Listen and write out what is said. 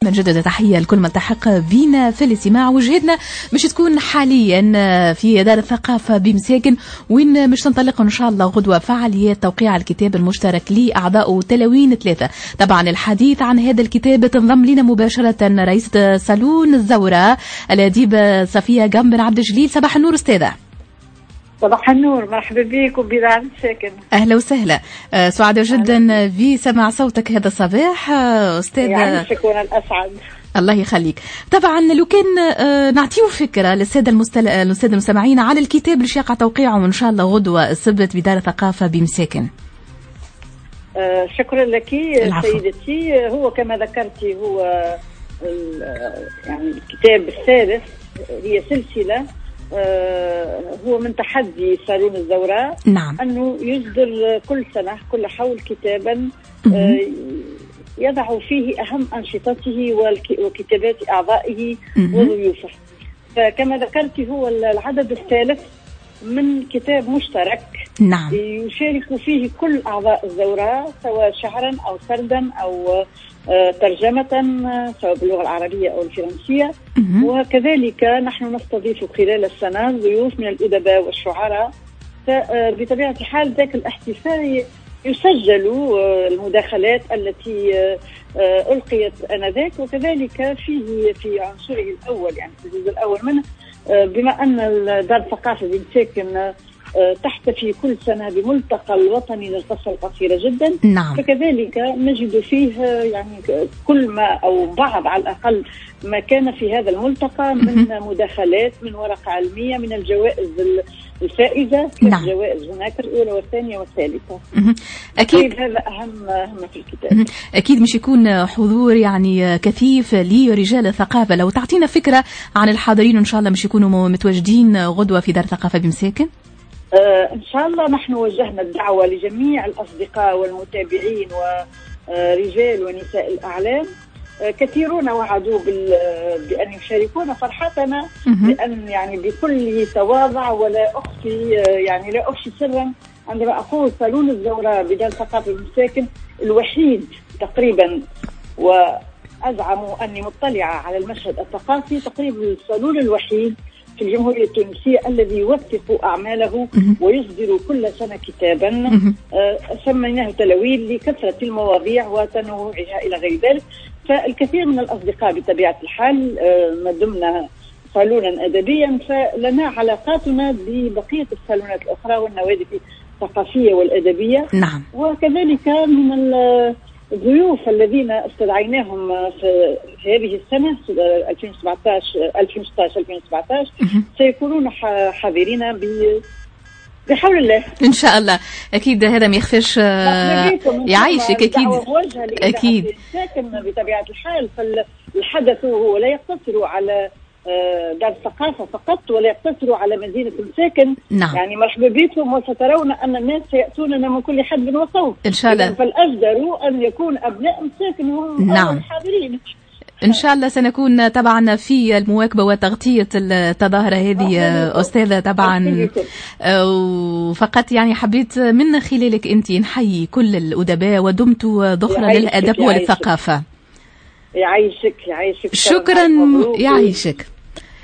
نجدد تحية لكل من التحق بنا في الاستماع. وجهتنا مش تكون حاليا في دار الثقافة بمساكن، وين مش تنطلق إن شاء الله غدوة فعاليات توقيع الكتاب المشترك لأعضاء تلوين 3. طبعا الحديث عن هذا الكتاب تنضم لنا مباشرة رئيسة صالون الزورة الأديبة صفية قام بن عبد الجليل. صباح النور أستاذة. صباح النور، مرحبا بك وبدار مساكن. أهلا وسهلا، سعداء جدا بسماع صوتك هذا الصباح أستاذة. يعيشك وأنا الأسعد. الله يخليك. طبعا لو كان نعطيه فكرة للسادة المستمعين على الكتاب اللي يقع توقيعه إن شاء الله غدوة السبت بدار الثقافة بمساكن. شكرا لك سيدتي. هو كما ذكرتي هو يعني الكتاب الثالث، هي سلسلة. هو من تحدي صالون الزوراء. نعم. أنه يصدر كل سنة كل حول كتابا يضع فيه أهم أنشطته وكتابات أعضائه وضيوفه. فكما ذكرت هو العدد الثالث من كتاب مشترك. نعم. يشارك فيه كل أعضاء الزوراء سواء شعرا أو سردا أو ترجمة سواء باللغة العربية أو الفرنسية. وكذلك نحن نستضيف خلال السنة ضيوف من الأدباء والشعراء. فبطبيعة الحال ذاك الاحتفال يسجل المداخلات التي ألقيت آنذاك، وكذلك فيه في عنصره الأول يعني في الجزء الأول منه، بما أن دار الثقافة بمساكن تحتفي كل سنة بملتقى الوطني للقصة القصيرة جدا. نعم. فكذلك نجد فيه يعني كل ما أو بعض على الأقل ما كان في هذا الملتقى من مداخلات، من ورقة علمية، من الجوائز الفائزة. نعم. الجوائز هناك الأولى والثانية والثالثة. أكيد هذا أهم في الكتاب. أكيد مش يكون حضور يعني كثيف لرجال الثقافة. لو تعطينا فكرة عن الحاضرين إن شاء الله مش يكونوا متواجدين غدوة في دار الثقافة بمساكن. إن شاء الله نحن وجهنا الدعوة لجميع الأصدقاء والمتابعين ورجال ونساء الأعلام. كثيرون وعدوا بأن يشاركون فرحتنا، لأن يعني بكل تواضع ولا أخفي يعني لا أخفي سرا عندما أقول صالون الزوراء بدار الثقافة المساكن الوحيد تقريبا، وأزعم أني مطلعة على المشهد الثقافي، تقريبا الصالون الوحيد في الجمهورية التونسية الذي يوثق أعماله ويصدر كل سنة كتابا سميناه تلوين لكثرة المواضيع وتنوعها إلى غير ذلك. فالكثير من الأصدقاء بطبيعة الحال ما دمنا صالونا أدبيا فلنا علاقاتنا ببقية الصالونات الأخرى والنوادي الثقافية والأدبية. نعم. وكذلك من الضيوف الذين استدعيناهم في هذه السنة 2016-2017 سيكونون حاضرين بحول الله إن شاء الله. أكيد هذا ما يخفيش يعيشك. أكيد لكن بطبيعة الحال فالحدث هو لا يقتصر على دار الثقافة فقط ولا يقتصر على مدينة مساكن. نعم. يعني مرحبا بكم، وسترون أن الناس سيأتوننا من كل حد وصوب إن شاء الله. فالأجدر أن يكون أبناء مساكن هم الحاضرين. إن شاء الله سنكون طبعا في المواكبة وتغطية التظاهرة هذه أستاذة طبعا. وفقط يعني حبيت من خلالك أنت نحيي كل الأدباء ودمت ذخرا للأدب والثقافة. يعيشك. شكرا. يعيشك.